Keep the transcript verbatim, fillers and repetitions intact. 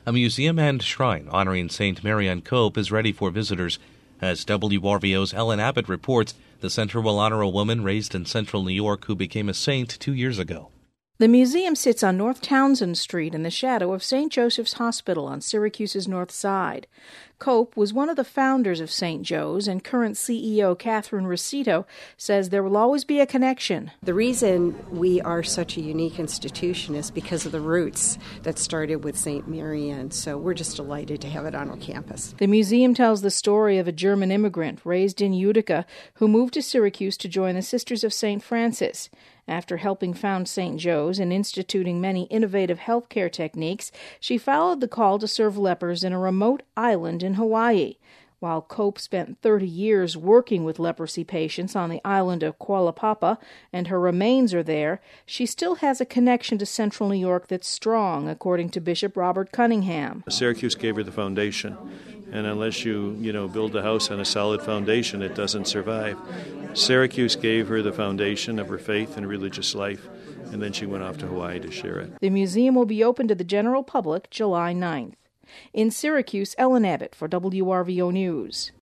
A museum and shrine honoring Saint Marianne Cope is ready for visitors. As W R V O's Ellen Abbott reports, the center will honor a woman raised in central New York who became a saint two years ago. The museum sits on North Townsend Street in the shadow of Saint Joseph's Hospital on Syracuse's north side. Cope was one of the founders of Saint Joe's, and current C E O Catherine Rosito says there will always be a connection. The reason we are such a unique institution is because of the roots that started with Saint Marianne, so we're just delighted to have it on our campus. The museum tells the story of a German immigrant raised in Utica who moved to Syracuse to join the Sisters of Saint Francis. After helping found Saint Joe's and instituting many innovative healthcare techniques, she followed the call to serve lepers in a remote island in Hawaii. While Cope spent thirty years working with leprosy patients on the island of Qualapapa, and her remains are there, she still has a connection to central New York that's strong, according to Bishop Robert Cunningham. Syracuse gave her the foundation, and unless you, you know, build a house on a solid foundation, it doesn't survive. Syracuse gave her the foundation of her faith and religious life, and then she went off to Hawaii to share it. The museum will be open to the general public July ninth. In Syracuse, Ellen Abbott for W R V O News.